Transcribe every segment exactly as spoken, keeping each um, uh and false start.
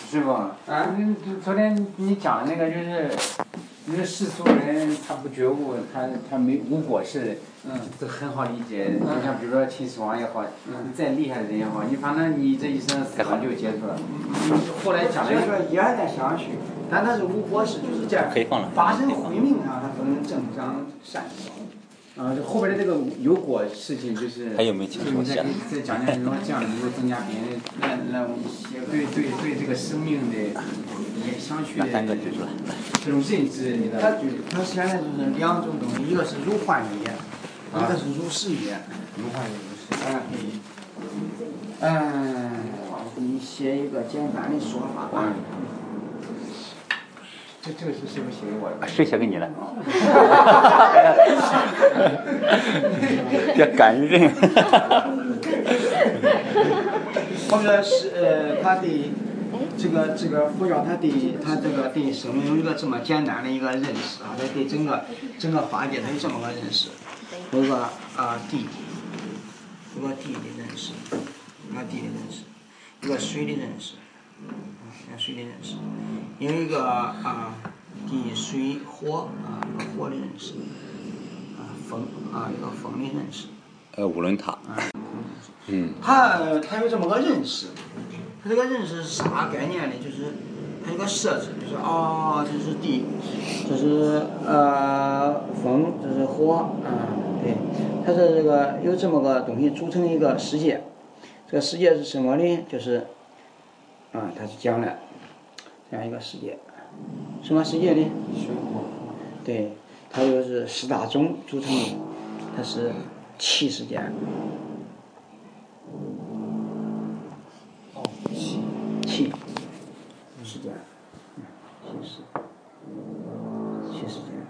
师傅，啊，昨天你讲的那个就是，就是世俗人他不觉悟，他他没无果事，嗯，这很好理解。你、嗯、像比如说秦始皇也好，嗯，再厉害的人也好，你反正你这一生死亡就结束了。你后来讲的就是说依然在相续，但他是无果事，就是这样。发生慧命上，他不能正当善果。 啊，这后边的这个有果事情就是， 还有没有听说？ 再再讲讲，说这样能够增加别人那那对对对这个生命的也相续的这种认知，你知道？ 他他现在就是两种东西，一个是如幻业，一个是如实业。 如幻业如实。啊，可以。 嗯，我给你写一个简单的说法吧。 这这个是谁写给我的？ 谁写给你的？别感人。 或者是呃，他对这个这个佛教，他对他这个对生命有一个这么简单的一个认识啊，他对整个整个法界他有这么个认识，有个啊地，有个地的认识，有个地的认识，一个水的认识。啊，水的认识，有一个啊地水火啊火的认识，啊风啊一个风的认识。 呃，五轮塔。 啊， 嗯。 他他有这么个认识，他这个认识是啥概念呢？就是他有个设置，就是哦，这是地，这是呃风，这是火啊，对，它是这个有这么个东西组成一个世界，这个世界是什么呢？就是。啊，它是讲了这样一个世界，什么世界呢？对，它就是四大种组成的，它是七世间。 哦，七七世间，嗯，七世，七世间，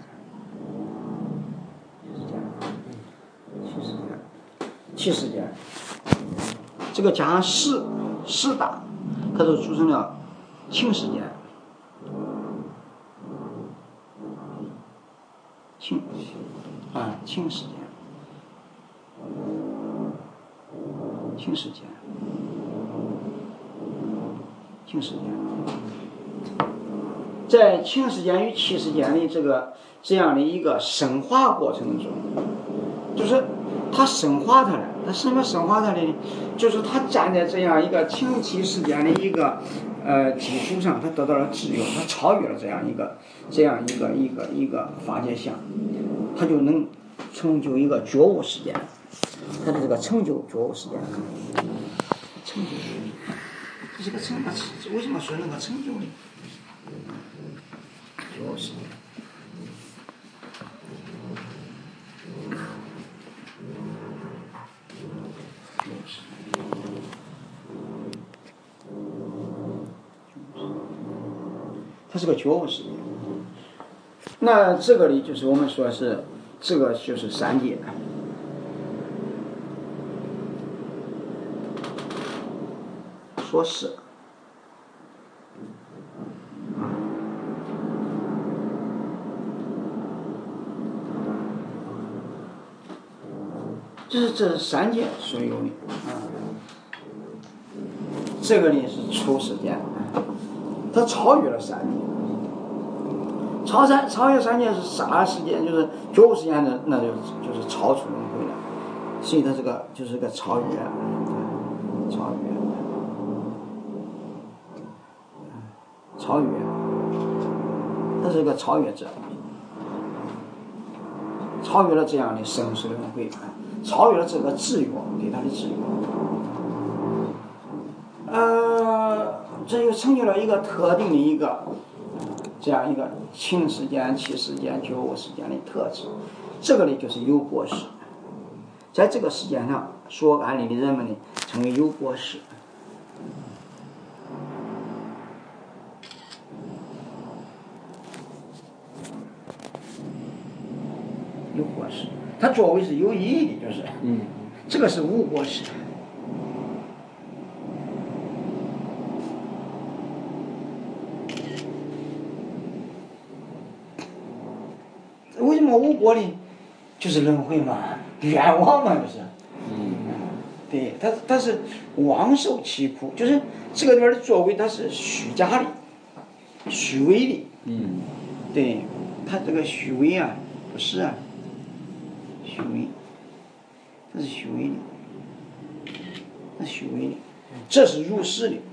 七世间，七世间，这个加上四四大。它就组成了庆世间，庆啊庆世间，庆世间，庆世间，在庆世间与七世间的这个这样的一个升华过程中，就是它升华它了，它什么升华它的呢？就是他站在这样一个清气世间的一个呃基础上，他得到了自由，他超越了这样一个这样一个一个一个法界相，他就能成就一个觉悟世间。他的这个成就觉悟世间，成就，这是个成就，为什么说那个成就呢？觉悟世间。它是个觉悟世界。那这个里就是我们说是这个就是三界。说是。这是这是三界所有的啊。这个呢是出世间。它超越了三界，超三超越三界是啥时间？就是觉悟时间的，那就就是超出轮回了。所以它这个就是个超越，超越，超越，它是个超越者，超越了这样的生死轮回，超越了这个自由，给他的自由。呃。这又成就了一个特定的一个这样一个情世间、气世间、觉悟世间的特质。这个呢就是有果实，在这个世界上所安立的人们呢称为有果实。有果实，它作为是有意义的，就是嗯，这个是无果实。为什么无果呢？就是轮回嘛，冤枉嘛，就是。嗯。 对，它它是王受其苦，就是这个地方的作为，它是虚假的、虚伪的。 嗯， 对，它这个虚伪啊，不是啊，虚伪，它是虚伪的，它是虚伪的，这是入世的。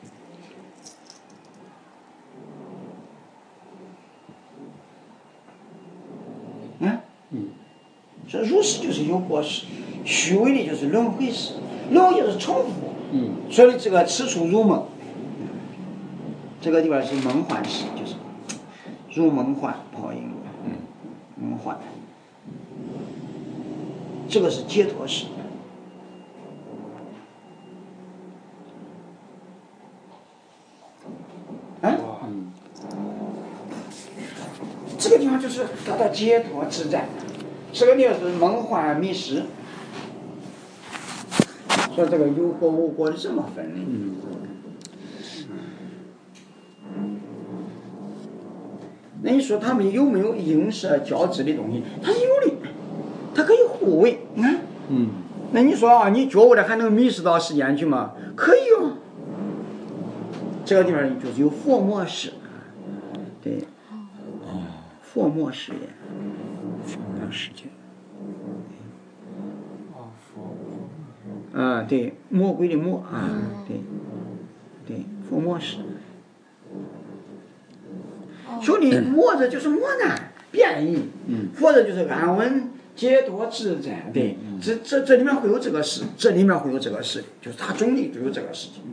啊，嗯，这入世就是有过失，虚伪的就是轮回世，轮回就是重复。嗯，所以这个此处入梦，这个地方是梦幻世，就是入梦幻泡影，嗯，梦幻，这个是解脱世。啊，嗯，这个地方就是达到解脱自在，这个地方是梦幻迷失。说这个有果无果是这么分的。嗯。那你说他们有没有映射交织的东西？它是有的，它可以互为。你看。嗯。那你说啊，你觉悟的还能迷失到世间去吗？可以哦。这个地方就是有佛魔识，对。哦。佛魔识也。佛魔世界。啊，对，魔鬼的魔啊，对，对，伏魔识。兄弟，魔这就是磨难、变异，佛这就是安稳、解脱、自在，对，这这这里面会有这个事，这里面会有这个事，就是它总体都有这个事情。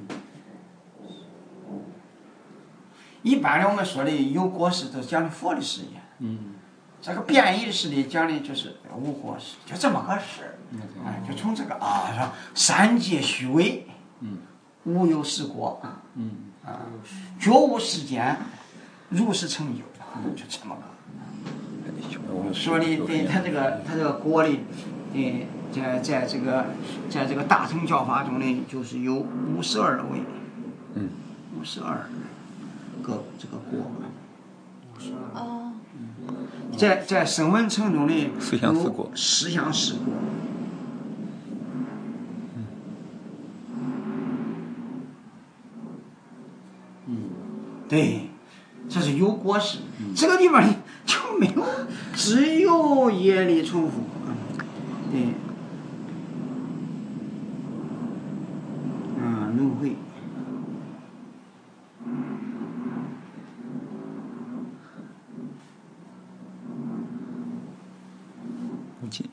一般的我们说的有果实，都讲的佛的事业，嗯，这个变异的事例讲的就是无果实，就这么个事儿。哎，就从这个啊，说三界虚伪，嗯，无有实果，嗯啊，觉悟世间，如是成就，就这么个。说的对他这个他这个果的，对，在在这个在这个大乘教法中呢，就是有五十二位，嗯，五十二个这个果。五十二。哦。在在声闻乘中呢，有十相四果。对，这是有果实，嗯、这个地方就没有，只有业力重复，对，啊，轮回，无尽，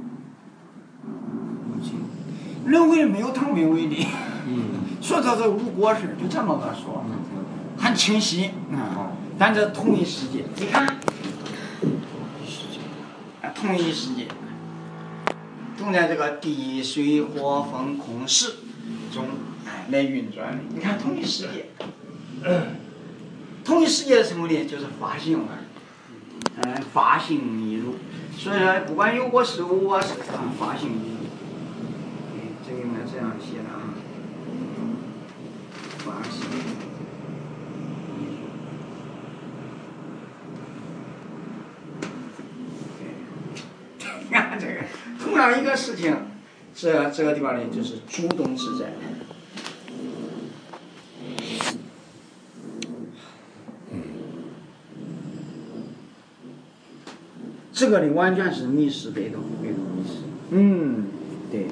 无尽，轮回没有头没尾的，嗯，说这是无果实，就这么个说。很清晰啊，但这同一世界，你看，啊，同一世界，总在这个地水火风空识中哎来运转的。你看同一世界，同一世界是什么呢？就是法性啊，嗯，法性一如。所以说，不管有果实无果实，啊，法性一如。嗯，这个应该这样写的啊，法性。看这个，同样一个事情，这这个地方呢，就是主动自在。这个呢，完全是迷失被动，被动迷失。嗯，对。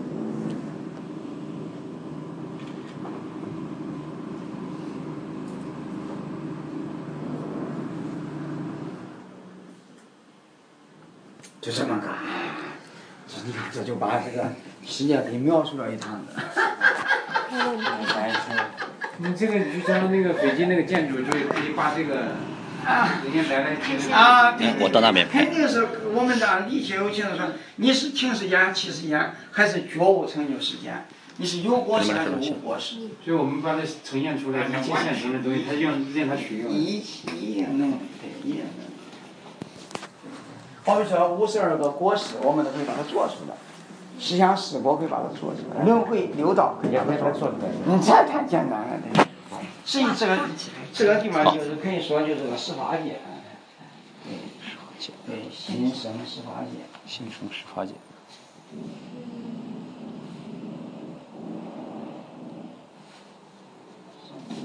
就这么个，你看这就把这个世界给描述了一趟子。 你这个就像那个北京那个建筑，就可以把这个啊， 人家来来这个啊，对， 我到那边。 肯定是我们的理解有情的说，你是听世间、气世间，还是觉悟成就世间？你是有果实还是无果实？ 所以我们把它呈现出来，一切现成的东西，它让让它取用。 一一样能，对，一样能。好比说五十二个果实，我们都可以把它做出来；十相四果可以把它做出来；轮回六道可以把它做出来。嗯，这太简单了，对。所以这个这个地方就是可以说就是个十法界，对，对，心生十法界， 心生十法界。 嗯